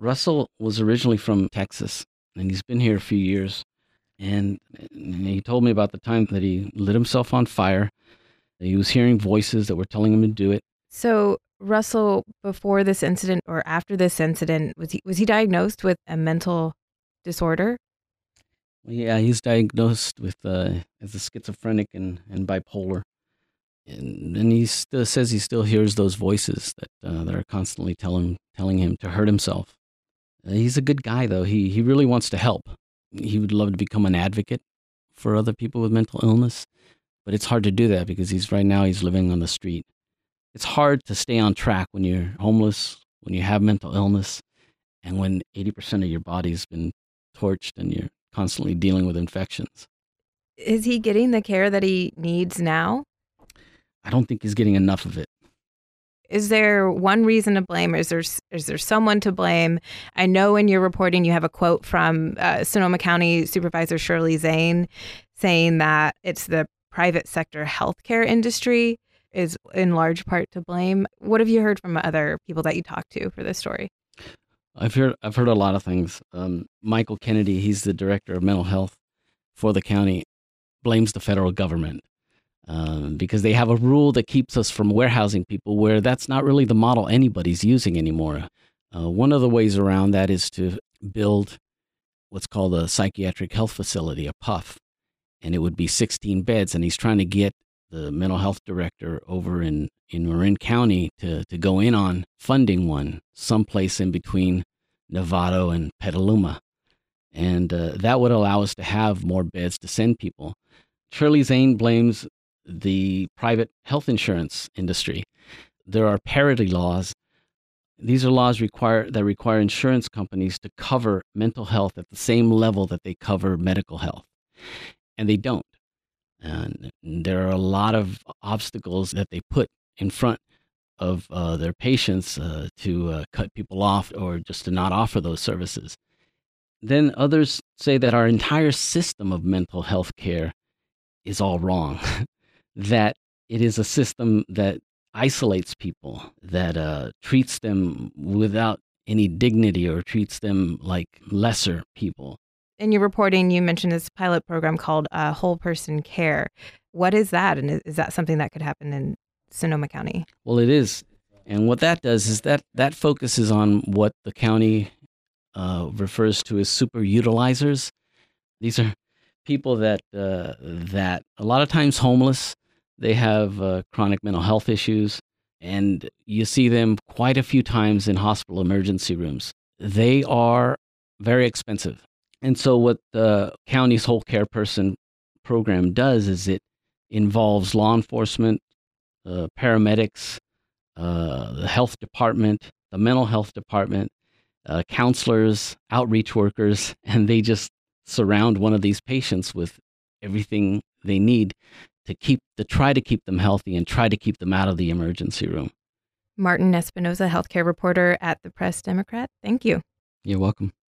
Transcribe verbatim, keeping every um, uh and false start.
Russell was originally from Texas, and he's been here a few years. And he told me about the time that he lit himself on fire. He was hearing voices that were telling him to do it. So Russell, before this incident or after this incident, was he was he diagnosed with a mental disorder? Yeah, he's diagnosed with uh, as a schizophrenic and, and bipolar. And, and he still says he still hears those voices that uh, that are constantly telling telling him to hurt himself. Uh, he's a good guy, though. He he really wants to help. He would love to become an advocate for other people with mental illness, but it's hard to do that because he's right now he's living on the street. It's hard to stay on track when you're homeless, when you have mental illness, and when eighty percent of your body's been torched and you're constantly dealing with infections. Is he getting the care that he needs now? I don't think he's getting enough of it. Is there one reason to blame? Or is there is there someone to blame? I know in your reporting you have a quote from uh, Sonoma County Supervisor Shirley Zane saying that it's the private sector healthcare industry is in large part to blame. What have you heard from other people that you talked to for this story? I've heard I've heard a lot of things. Um, Michael Kennedy, he's the director of mental health for the county, blames the federal government um, because they have a rule that keeps us from warehousing people where that's not really the model anybody's using anymore. Uh, one of the ways around that is to build what's called a psychiatric health facility, a PUF, and it would be sixteen beds. And he's trying to get the mental health director over in, in Marin County to, to go in on funding one someplace in between Novato and Petaluma. And uh, that would allow us to have more beds to send people. Shirley Zane blames the private health insurance industry. There are parity laws. These are laws require that require insurance companies to cover mental health at the same level that they cover medical health. And they don't. And there are a lot of obstacles that they put in front of uh, their patients uh, to uh, cut people off or just to not offer those services. Then others say that our entire system of mental health care is all wrong, that it is a system that isolates people, that uh, treats them without any dignity or treats them like lesser people. In your reporting, you mentioned this pilot program called uh, Whole Person Care. What is that? And is, is that something that could happen in Sonoma County? Well, it is. And what that does is that that focuses on what the county uh, refers to as super utilizers. These are people that uh, that a lot of times homeless. They have uh, chronic mental health issues, and you see them quite a few times in hospital emergency rooms. They are very expensive. And so what the county's Whole Care Person program does is it involves law enforcement, uh, paramedics, uh, the health department, the mental health department, uh, counselors, outreach workers, and they just surround one of these patients with everything they need to keep to try to keep them healthy and try to keep them out of the emergency room. Martin Espinoza, healthcare reporter at the Press Democrat. Thank you. You're welcome.